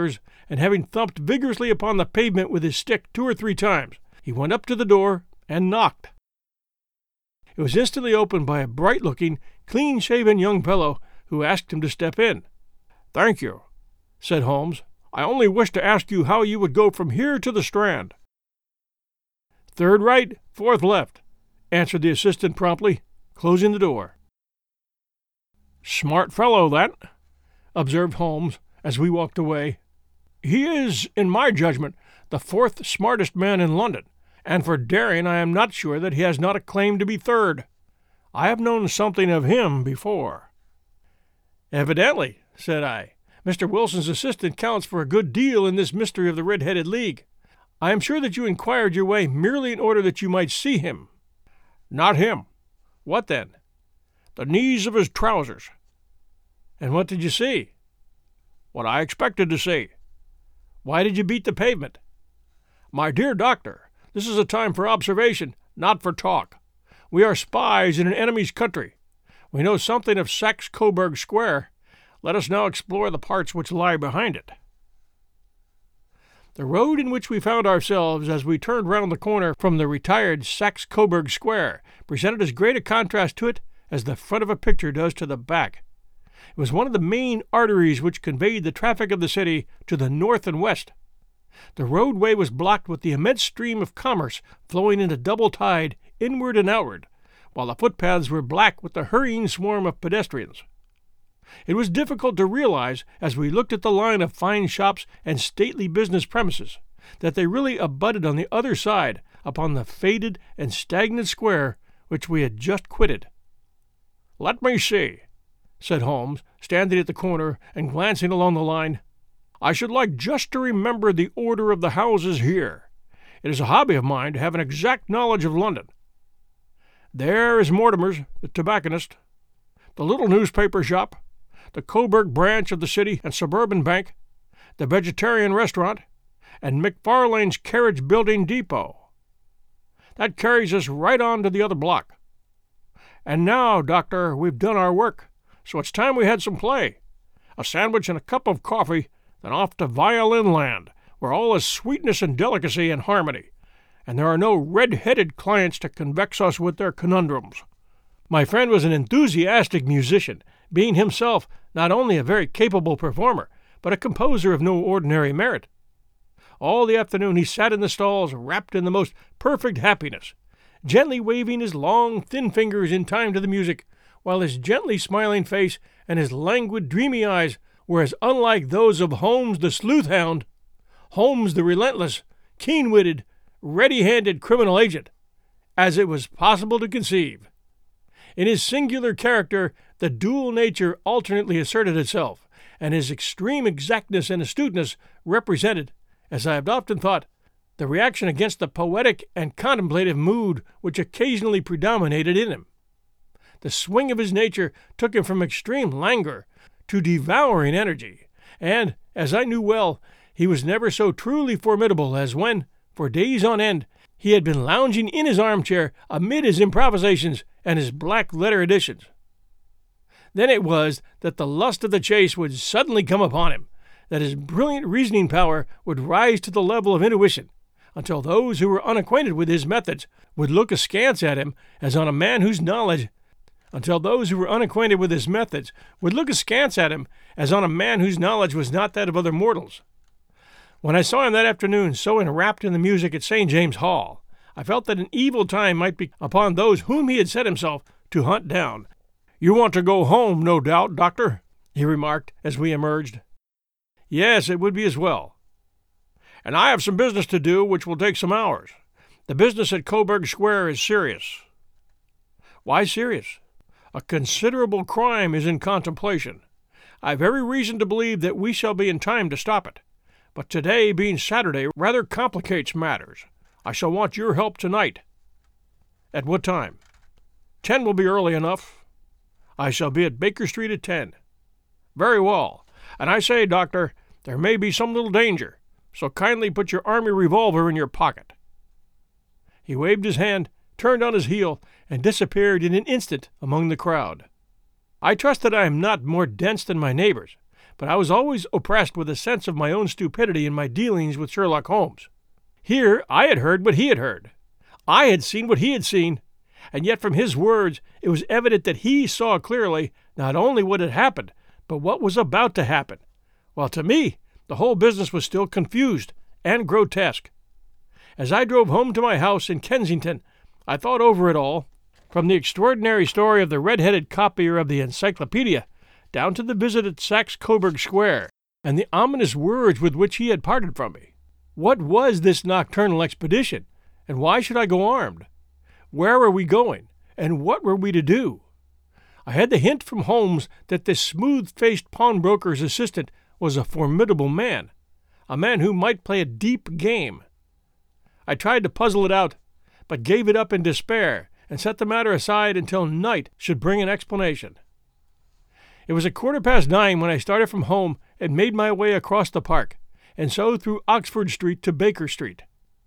and having thumped vigorously upon the pavement with his stick 2 or 3 times, he went up to the door and knocked. It was instantly opened by a bright-looking, clean-shaven young fellow who asked him to step in. "Thank you," said Holmes. "I only wished to ask you how you would go from here to the Strand." "Third right, fourth left," answered the assistant promptly, closing the door. "Smart fellow, that," observed Holmes as we walked away. "He is, in my judgment, the 4th smartest man in London, and for daring I am not sure that he has not a claim to be 3rd. I have known something of him before." "Evidently," said I. "Mr. Wilson's assistant counts for a good deal in this mystery of the Red-Headed League. I am sure that you inquired your way merely in order that you might see him." "Not him." "What then?" "The knees of his trousers." "And what did you see?" "What I expected to see." "Why did you beat the pavement?" "My dear doctor, this is a time for observation, not for talk. We are spies in an enemy's country. We know something of Saxe-Coburg Square. Let us now explore the parts which lie behind it." The road in which we found ourselves as we turned round the corner from the retired Saxe-Coburg Square presented as great a contrast to it as the front of a picture does to the back. It was one of the main arteries which conveyed the traffic of the city to the north and west. The roadway was blocked with the immense stream of commerce flowing in a double tide inward and outward, while the footpaths were black with the hurrying swarm of pedestrians. It was difficult to realize, as we looked at the line of fine shops and stately business premises, that they really abutted on the other side upon the faded and stagnant square which we had just quitted. "Let me see," said Holmes, standing at the corner and glancing along the line. "I should like just to remember the order of the houses here. It is a hobby of mine to have an exact knowledge of London. There is Mortimer's, the tobacconist, the little newspaper shop, the Coburg branch of the City and Suburban Bank, the Vegetarian Restaurant, and McFarlane's Carriage Building Depot. That carries us right on to the other block. And now, Doctor, we've done our work, so it's time we had some play. A sandwich and a cup of coffee, then off to Violin Land, where all is sweetness and delicacy and harmony, and there are no red-headed clients to convex us with their conundrums." My friend was an enthusiastic musician, being himself not only a very capable performer, but a composer of no ordinary merit. All the afternoon he sat in the stalls, wrapped in the most perfect happiness, gently waving his long, thin fingers in time to the music, while his gently smiling face and his languid, dreamy eyes were as unlike those of Holmes the sleuth-hound, Holmes the relentless, keen-witted, ready-handed criminal agent, as it was possible to conceive. In his singular character, the dual nature alternately asserted itself, and his extreme exactness and astuteness represented, as I have often thought, the reaction against the poetic and contemplative mood which occasionally predominated in him. The swing of his nature took him from extreme languor to devouring energy, and, as I knew well, he was never so truly formidable as when, for days on end, he had been lounging in his armchair amid his improvisations and his black-letter editions. Then it was that the lust of the chase would suddenly come upon him, that his brilliant reasoning power would rise to the level of intuition, until those who were unacquainted with his methods would look askance at him as on a man whose knowledge was not that of other mortals. When I saw him that afternoon so enwrapped in the music at St. James Hall, I felt that an evil time might be upon those whom he had set himself to hunt down. "You want to go home, no doubt, Doctor," he remarked as we emerged. "Yes, it would be as well." "And I have some business to do which will take some hours. The business at Coburg Square is serious." "Why serious?" "A considerable crime is in contemplation. I have every reason to believe that we shall be in time to stop it. But today, being Saturday, rather complicates matters. I shall want your help tonight." "At what time?" 10 will be early enough." "I shall be at Baker Street at 10. "Very well. And I say, Doctor, there may be some little danger, so kindly put your army revolver in your pocket." He waved his hand, turned on his heel, and disappeared in an instant among the crowd. I trust that I am not more dense than my neighbors, but I was always oppressed with a sense of my own stupidity in my dealings with Sherlock Holmes. Here I had heard what he had heard. I had seen what he had seen, and yet from his words it was evident that he saw clearly not only what had happened, but what was about to happen, while to me the whole business was still confused and grotesque. As I drove home to my house in Kensington, I thought over it all, from the extraordinary story of the red-headed copier of the encyclopedia down to the visit at Saxe-Coburg Square, and the ominous words with which he had parted from me. What was this nocturnal expedition, and why should I go armed? Where were we going, and what were we to do? I had the hint from Holmes that this smooth-faced pawnbroker's assistant was a formidable man, a man who might play a deep game. I tried to puzzle it out, but gave it up in despair, and set the matter aside until night should bring an explanation. It was 9:15 when I started from home and made my way across the park, and so through Oxford Street to Baker Street.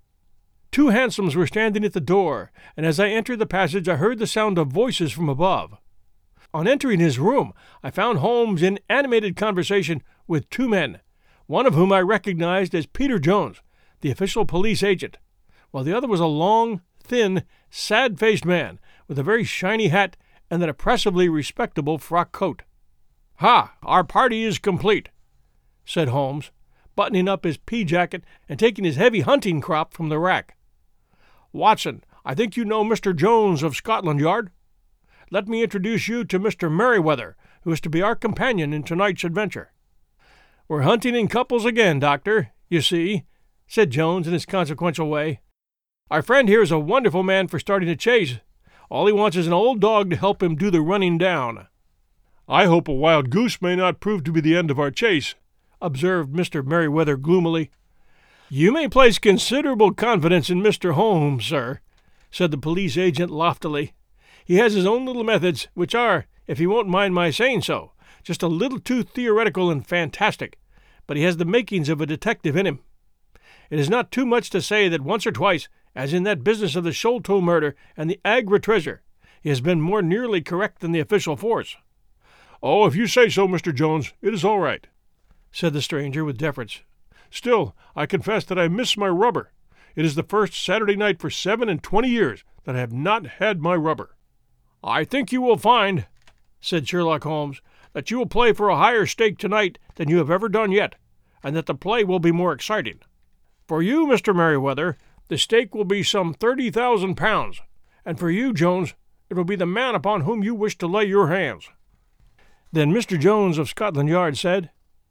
2 hansoms were standing at the door, and as I entered the passage I heard the sound of voices from above. On entering his room, I found Holmes in animated conversation with 2 men, one of whom I recognized as Peter Jones, the official police agent, while the other was a long, thin, sad-faced man with a very shiny hat and an oppressively respectable frock coat. "Ha! Our party is complete," said Holmes, buttoning up his pea-jacket and taking his heavy hunting crop from the rack. "Watson, I think you know Mr. Jones of Scotland Yard? Let me introduce you to Mr. Merryweather, who is to be our companion in tonight's adventure." "We're hunting in couples again, Doctor, you see," said Jones in his consequential way. "Our friend here is a wonderful man for starting a chase. All he wants is an old dog to help him do the running down." "I hope a wild goose may not prove to be the end of our chase," observed Mr. Merryweather gloomily. "You may place considerable confidence in Mr. Holmes, sir," said the police agent loftily. "He has his own little methods, which are, if he won't mind my saying so, just a little too theoretical and fantastic, but he has the makings of a detective in him. It is not too much to say that once or twice, as in that business of the Sholto murder and the Agra treasure, he has been more nearly correct than the official force." "Oh, if you say so, Mr. Jones, it is all right," said the stranger with deference. "Still, I confess that I miss my rubber. It is the first Saturday night for 27 years that I have not had my rubber." "I think you will find," said Sherlock Holmes, "that you will play for a higher stake tonight than you have ever done yet, and that the play will be more exciting. For you, Mr. Merryweather, the stake will be some £30,000, and for you, Jones, it will be the man upon whom you wish to lay your hands." Then Mr. Jones of Scotland Yard said,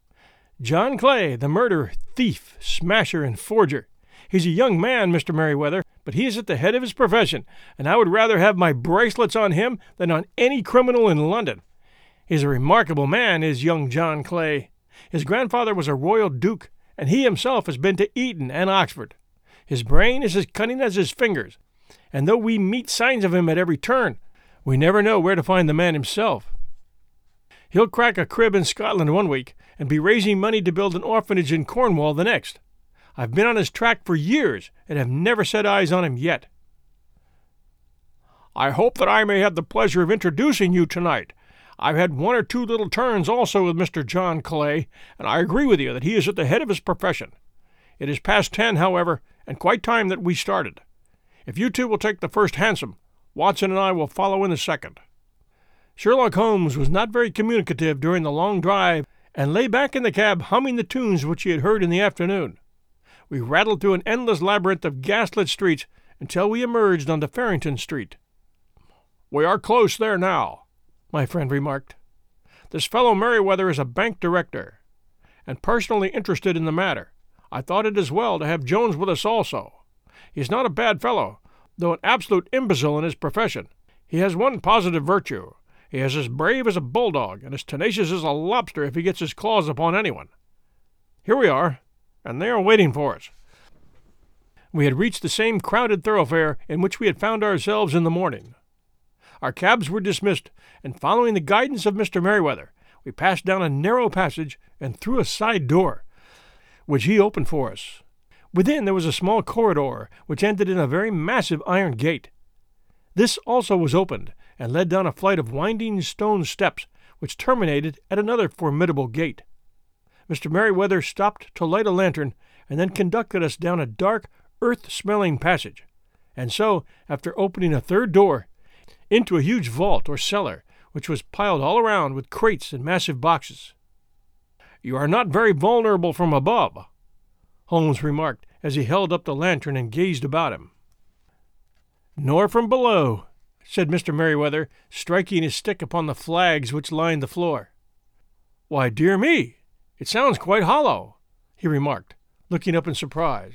"John Clay, the murderer, thief, smasher, and forger. He's a young man, Mr. Merryweather, but he is at the head of his profession, and I would rather have my bracelets on him than on any criminal in London. He's a remarkable man, is young John Clay. His grandfather was a royal duke, and he himself has been to Eton and Oxford. His brain is as cunning as his fingers, and though we meet signs of him at every turn, we never know where to find the man himself. He'll crack a crib in Scotland one week and be raising money to build an orphanage in Cornwall the next. I've been on his track for years and have never set eyes on him yet." "I hope that I may have the pleasure of introducing you tonight. I've had 1 or 2 little turns also with Mr. John Clay, and I agree with you that he is at the head of his profession. It is past 10, however, and quite time that we started. If you 2 will take the first hansom, Watson and I will follow in the second." Sherlock Holmes was not very communicative during the long drive, and lay back in the cab humming the tunes which he had heard in the afternoon. We rattled through an endless labyrinth of gaslit streets until we emerged onto Farrington Street. "We are close there now," my friend remarked. "This fellow Merryweather is a bank director, and personally interested in the matter. I thought it as well to have Jones with us also. He is not a bad fellow, though an absolute imbecile in his profession. He has one positive virtue. He is as brave as a bulldog and as tenacious as a lobster if he gets his claws upon anyone. Here we are, and they are waiting for us." We had reached the same crowded thoroughfare in which we had found ourselves in the morning. Our cabs were dismissed, and following the guidance of Mr. Merryweather, we passed down a narrow passage and through a side door, which he opened for us. Within there was a small corridor, which ended in a very massive iron gate. This also was opened, and led down a flight of winding stone steps, which terminated at another formidable gate. Mr. Merryweather stopped to light a lantern and then conducted us down a dark, earth-smelling passage, and so, after opening a third door, into a huge vault or cellar, which was piled all around with crates and massive boxes. "You are not very vulnerable from above," Holmes remarked as he held up the lantern and gazed about him. "Nor from below," said Mr. Merryweather, striking his stick upon the flags which lined the floor. "Why, dear me, it sounds quite hollow," he remarked, looking up in surprise.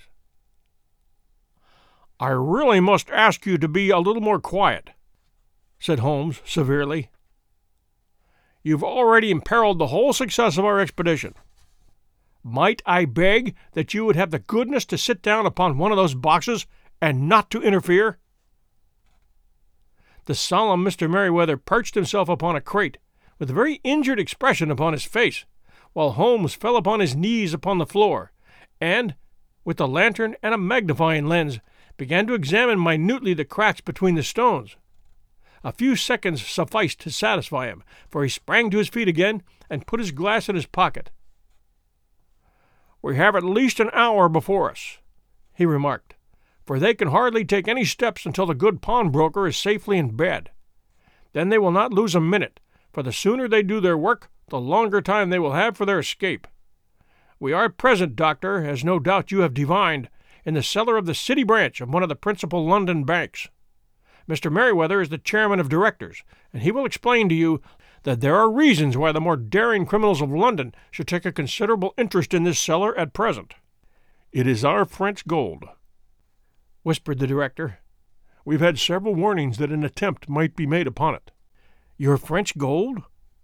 "I really must ask you to be a little more quiet," said Holmes severely. "You've already imperiled the whole success of our expedition. Might I beg that you would have the goodness to sit down upon one of those boxes and not to interfere?" The solemn Mr. Merryweather perched himself upon a crate, with a very injured expression upon his face, while Holmes fell upon his knees upon the floor, and, with the lantern and a magnifying lens, began to examine minutely the cracks between the stones. A few seconds sufficed to satisfy him, for he sprang to his feet again and put his glass in his pocket. "We have at least an hour before us," he remarked, "for they can hardly take any steps until the good pawnbroker is safely in bed. Then they will not lose a minute, for the sooner they do their work, the longer time they will have for their escape. We are at present, Doctor, as no doubt you have divined, in the cellar of the City branch of one of the principal London banks. Mr. Merryweather is the chairman of directors, and he will explain to you that there are reasons why the more daring criminals of London should take a considerable interest in this cellar at present." "It is our French gold," whispered the director. "We've had several warnings that an attempt might be made upon it." "Your French gold?"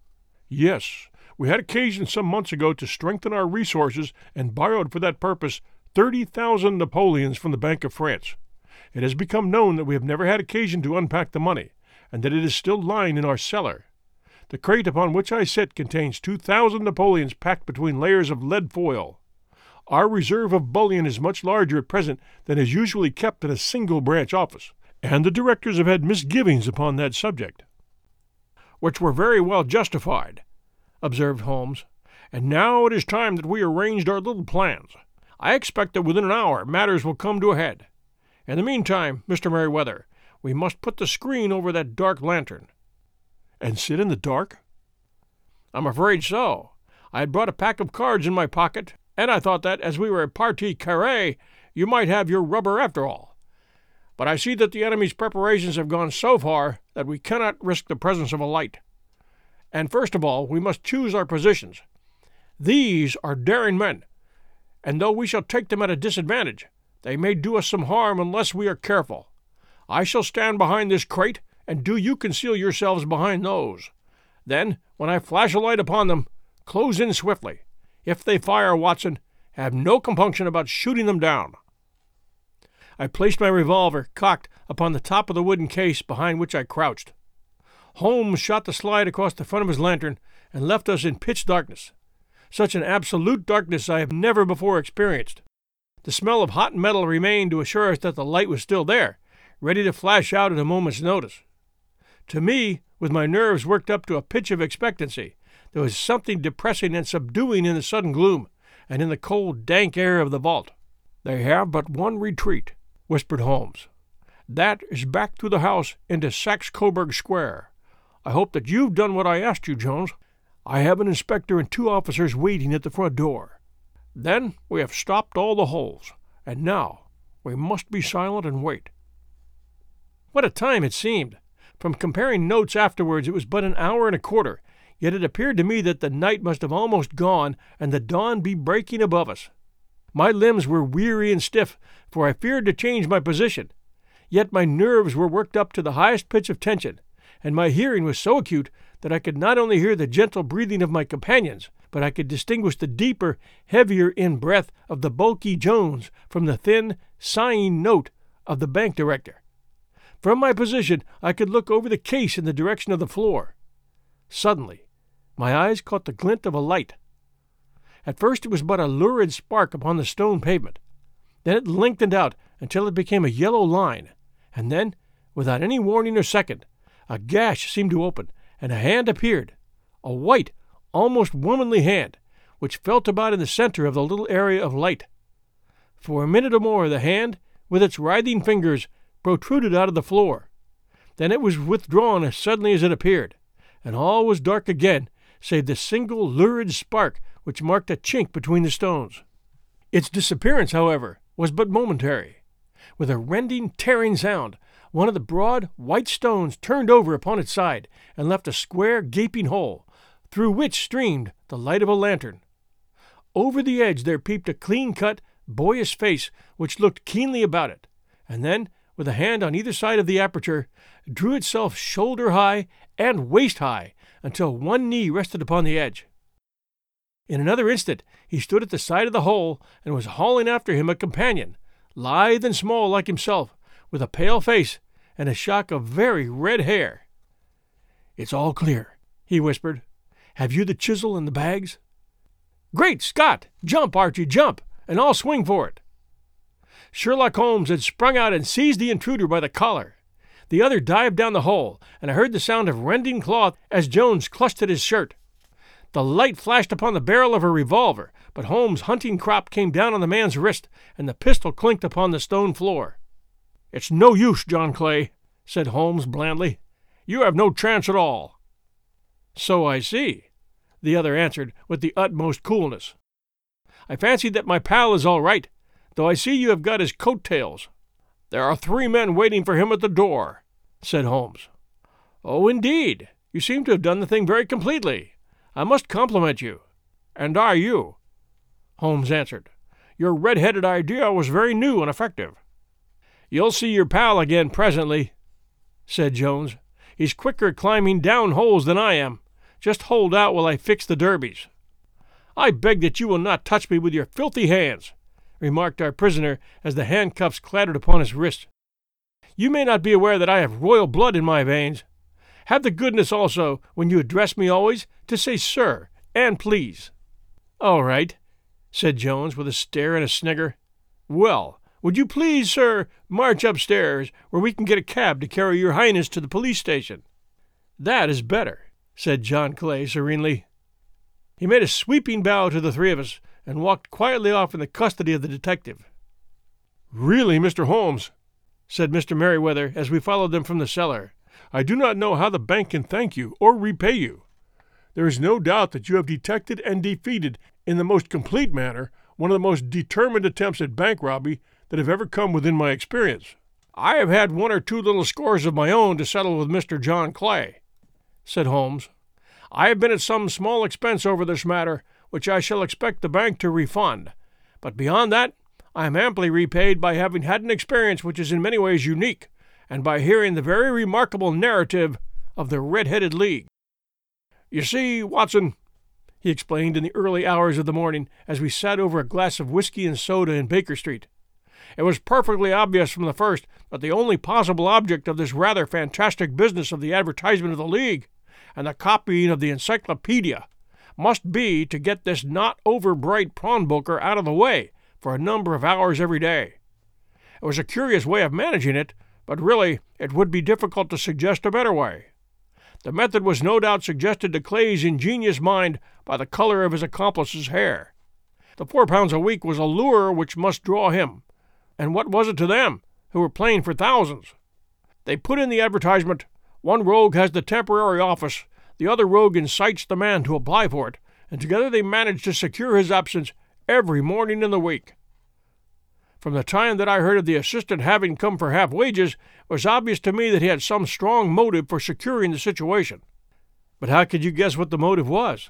"Yes. We had occasion some months ago to strengthen our resources and borrowed for that purpose 30,000 Napoleons from the Bank of France. It has become known that we have never had occasion to unpack the money, and that it is still lying in our cellar. The crate upon which I sit contains 2,000 Napoleons packed between layers of lead foil. Our reserve of bullion is much larger at present than is usually kept in a single branch office, and the directors have had misgivings upon that subject." "Which were very well justified," observed Holmes. "And now it is time that we arranged our little plans. I expect that within an hour matters will come to a head. In the meantime, Mr. Merryweather, we must put the screen over that dark lantern." "And sit in the dark?" "I'm afraid so. I had brought a pack of cards in my pocket, and I thought that, as we were a partie carrée, you might have your rubber after all. But I see that the enemy's preparations have gone so far that we cannot risk the presence of a light. And first of all, we must choose our positions. These are daring men, and though we shall take them at a disadvantage, they may do us some harm unless we are careful. I shall stand behind this crate, and do you conceal yourselves behind those. Then, when I flash a light upon them, close in swiftly. If they fire, Watson, have no compunction about shooting them down." I placed my revolver, cocked, upon the top of the wooden case behind which I crouched. Holmes shot the slide across the front of his lantern and left us in pitch darkness. Such an absolute darkness I have never before experienced. The smell of hot metal remained to assure us that the light was still there, ready to flash out at a moment's notice. To me, with my nerves worked up to a pitch of expectancy, there was something depressing and subduing in the sudden gloom, and in the cold, dank air of the vault. "They have but one retreat," whispered Holmes. "That is back through the house into Saxe-Coburg Square. I hope that you've done what I asked you, Jones. I have an inspector and 2 officers waiting at the front door. Then we have stopped all the holes, and now we must be silent and wait." What a time it seemed! From comparing notes afterwards, it was but an hour and a quarter, yet it appeared to me that the night must have almost gone and the dawn be breaking above us. My limbs were weary and stiff, for I feared to change my position. Yet my nerves were worked up to the highest pitch of tension, and my hearing was so acute that I could not only hear the gentle breathing of my companions, but I could distinguish the deeper, heavier in-breath of the bulky Jones from the thin, sighing note of the bank director. From my position I could look over the case in the direction of the floor. Suddenly, my eyes caught the glint of a light. At first it was but a lurid spark upon the stone pavement. Then it lengthened out until it became a yellow line, and then, without any warning or second, a gash seemed to open, and a hand appeared, a white, almost womanly hand, which felt about in the center of the little area of light. For a minute or more the hand, with its writhing fingers, protruded out of the floor. Then it was withdrawn as suddenly as it appeared, and all was dark again, save the single lurid spark which marked a chink between the stones. Its disappearance, however, was but momentary. With a rending, tearing sound, one of the broad, white stones turned over upon its side and left a square, gaping hole, through which streamed the light of a lantern. Over the edge there peeped a clean-cut, boyish face which looked keenly about it, and then, with a hand on either side of the aperture, drew itself shoulder-high and waist-high until one knee rested upon the edge. In another instant he stood at the side of the hole and was hauling after him a companion, lithe and small like himself, with a pale face and a shock of very red hair. "It's all clear," he whispered. "Have you the chisel and the bags?" "Great Scott! Jump, Archie, jump, and I'll swing for it." Sherlock Holmes had sprung out and seized the intruder by the collar. The other dived down the hole, and I heard the sound of rending cloth as Jones clutched at his shirt. The light flashed upon the barrel of a revolver, but Holmes' hunting crop came down on the man's wrist, and the pistol clinked upon the stone floor. "It's no use, John Clay," said Holmes blandly. "You have no chance at all." "So I see," the other answered with the utmost coolness. "I fancy that my pal is all right, though I see you have got his coat-tails." "There are 3 men waiting for him at the door," said Holmes. "Oh, indeed. You seem to have done the thing very completely. I must compliment you." "And I you," Holmes answered. "Your red-headed idea was very new and effective." "You'll see your pal again presently," said Jones. "He's quicker at climbing down holes than I am. Just hold out while I fix the derbies." "I beg that you will not touch me with your filthy hands," remarked our prisoner as the handcuffs clattered upon his wrist. "You may not be aware that I have royal blood in my veins. Have the goodness also, when you address me always, to say sir and please." "All right," said Jones with a stare and a snigger. "Well, would you please, sir, march upstairs, where we can get a cab to carry your highness to the police station?" "That is better," said John Clay serenely. He made a sweeping bow to the 3 of us, and walked quietly off in the custody of the detective. "Really, Mr. Holmes," said Mr. Merryweather as we followed them from the cellar, "I do not know how the bank can thank you or repay you. There is no doubt that you have detected and defeated, in the most complete manner, one of the most determined attempts at bank robbery that have ever come within my experience." "I have had 1 or 2 little scores of my own to settle with Mr. John Clay," said Holmes. "I have been at some small expense over this matter, which I shall expect the bank to refund. But beyond that, I am amply repaid by having had an experience which is in many ways unique, and by hearing the very remarkable narrative of the Red-Headed League. You see, Watson," he explained in the early hours of the morning as we sat over a glass of whiskey and soda in Baker Street, "it was perfectly obvious from the first that the only possible object of this rather fantastic business of the advertisement of the League and the copying of the encyclopedia must be to get this not-over-bright pawnbroker out of the way for a number of hours every day. It was a curious way of managing it, but really it would be difficult to suggest a better way. The method was no doubt suggested to Clay's ingenious mind by the color of his accomplice's hair. The £4 a week was a lure which must draw him, and what was it to them, who were playing for thousands? They put in the advertisement, 'One rogue has the temporary office, the other rogue incites the man to apply for it,' and together they managed to secure his absence every morning in the week. From the time that I heard of the assistant having come for half wages, it was obvious to me that he had some strong motive for securing the situation." "But how could you guess what the motive was?"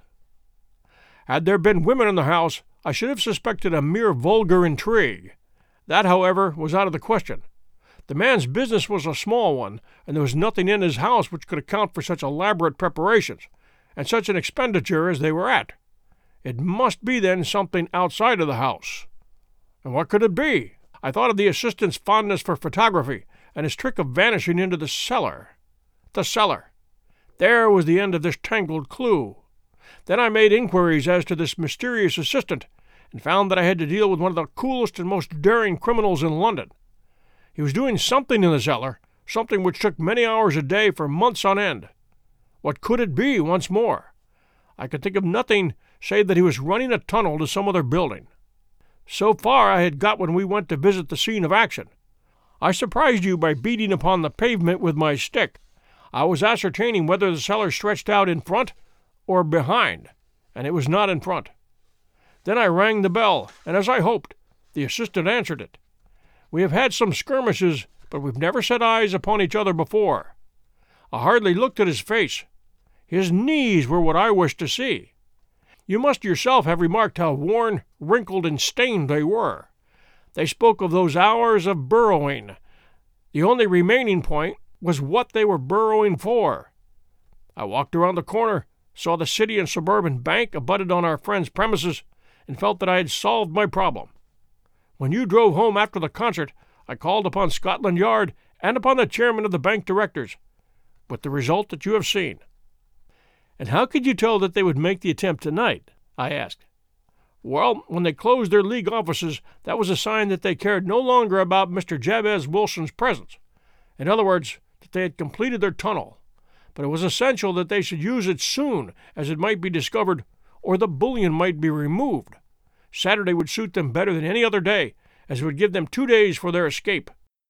"Had there been women in the house, I should have suspected a mere vulgar intrigue. That, however, was out of the question. The man's business was a small one, and there was nothing in his house which could account for such elaborate preparations, and such an expenditure as they were at. It must be, then, something outside of the house. And what could it be? I thought of the assistant's fondness for photography, and his trick of vanishing into the cellar. The cellar! There was the end of this tangled clue. Then I made inquiries as to this mysterious assistant, and found that I had to deal with one of the coolest and most daring criminals in London. He was doing something in the cellar, something which took many hours a day for months on end. What could it be, once more? I could think of nothing say that he was running a tunnel to some other building. So far I had got when we went to visit the scene of action. I surprised you by beating upon the pavement with my stick. I was ascertaining whether the cellar stretched out in front or behind, and it was not in front. Then I rang the bell, and as I hoped, the assistant answered it. We have had some skirmishes, but we've never set eyes upon each other before. I hardly looked at his face. His knees were what I wished to see. You must yourself have remarked how worn, wrinkled, and stained they were. They spoke of those hours of burrowing. The only remaining point was what they were burrowing for. I walked around the corner, saw the City and Suburban Bank abutted on our friend's premises, and felt that I had solved my problem. When you drove home after the concert, I called upon Scotland Yard and upon the chairman of the bank directors, with the result that you have seen. And how could you tell that they would make the attempt tonight? I asked. Well, when they closed their league offices, that was a sign that they cared no longer about Mr. Jabez Wilson's presence. In other words, that they had completed their tunnel. But it was essential that they should use it soon, as it might be discovered, or the bullion might be removed. Saturday would suit them better than any other day, as it would give them 2 days for their escape.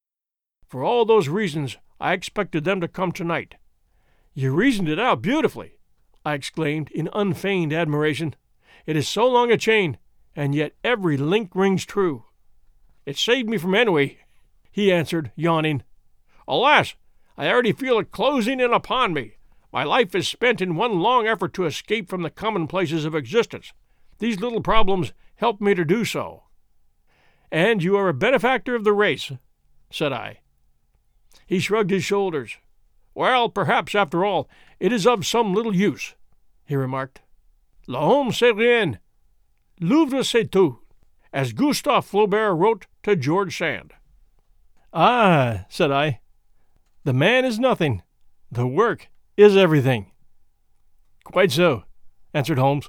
For all those reasons, I expected them to come tonight. You reasoned it out beautifully, I exclaimed in unfeigned admiration. It is so long a chain, and yet every link rings true. It saved me from ennui, he answered, yawning. Alas, I already feel it closing in upon me. My life is spent in one long effort to escape from the commonplaces of existence. These little problems help me to do so. And you are a benefactor of the race, said I. He shrugged his shoulders. Well, perhaps, after all, it is of some little use, he remarked. L'homme c'est rien, l'œuvre c'est tout, as Gustave Flaubert wrote to George Sand. Ah, said I, the man is nothing, the work is everything. Quite so, answered Holmes.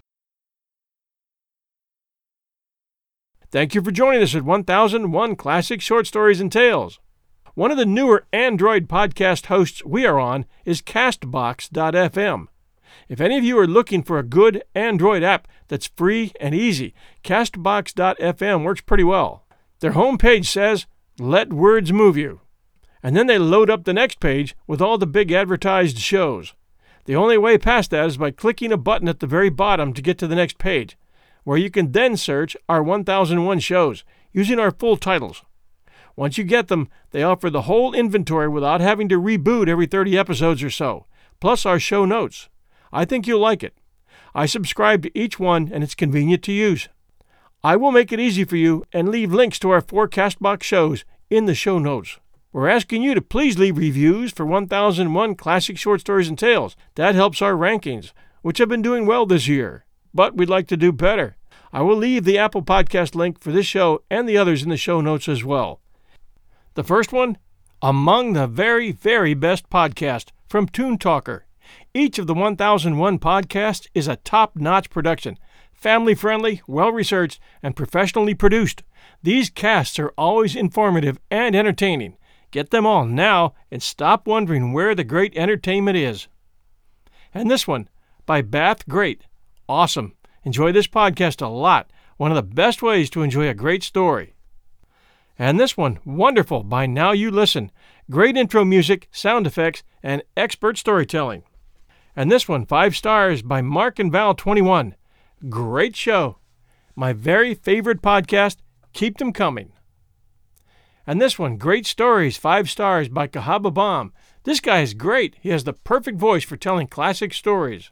Thank you for joining us at 1001 Classic Short Stories and Tales. One of the newer Android podcast hosts we are on is Castbox.fm. If any of you are looking for a good Android app that's free and easy, Castbox.fm works pretty well. Their homepage says, "Let words move you." And then they load up the next page with all the big advertised shows. The only way past that is by clicking a button at the very bottom to get to the next page, where you can then search our 1001 shows using our full titles. Once you get them, they offer the whole inventory without having to reboot every 30 episodes or so, plus our show notes. I think you'll like it. I subscribe to each one, and it's convenient to use. I will make it easy for you and leave links to our 4 Castbox shows in the show notes. We're asking you to please leave reviews for 1001 Classic Short Stories and Tales. That helps our rankings, which have been doing well this year. But we'd like to do better. I will leave the Apple Podcast link for this show and the others in the show notes as well. The first one, among the very, very best podcast from Toon Talker. Each of the 1001 podcasts is a top-notch production, family-friendly, well-researched, and professionally produced. These casts are always informative and entertaining. Get them all now and stop wondering where the great entertainment is. And this one, by Bath Great. Awesome. Enjoy this podcast a lot. One of the best ways to enjoy a great story. And this one, wonderful, by Now You Listen. Great intro music, sound effects, and expert storytelling. And this one, 5 stars, by Mark and Val 21. Great show. My very favorite podcast. Keep them coming. And this one, Great Stories, 5 stars, by Kahaba Bomb. This guy is great. He has the perfect voice for telling classic stories.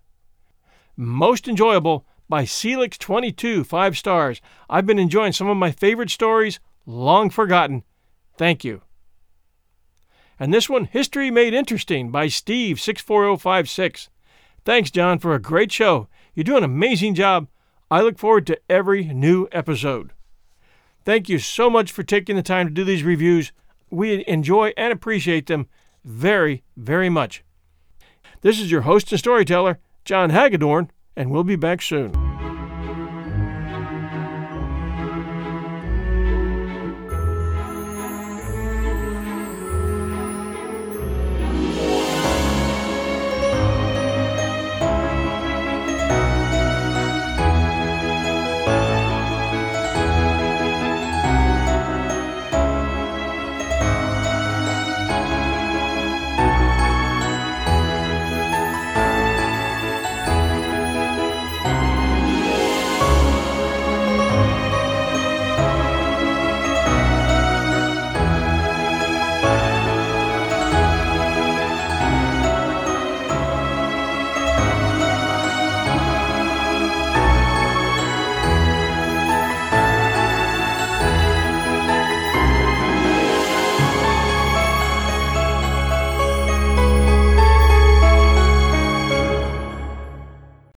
Most enjoyable, by Celix 22, 5 stars. I've been enjoying some of my favorite stories, long forgotten. Thank you. And this one, History Made Interesting, by Steve 64056. Thanks, John, for a great show. You do an amazing job. I look forward to every new episode. Thank you so much for taking the time to do these reviews. We enjoy and appreciate them very, very much. This is your host and storyteller, John Hagedorn, and we'll be back soon.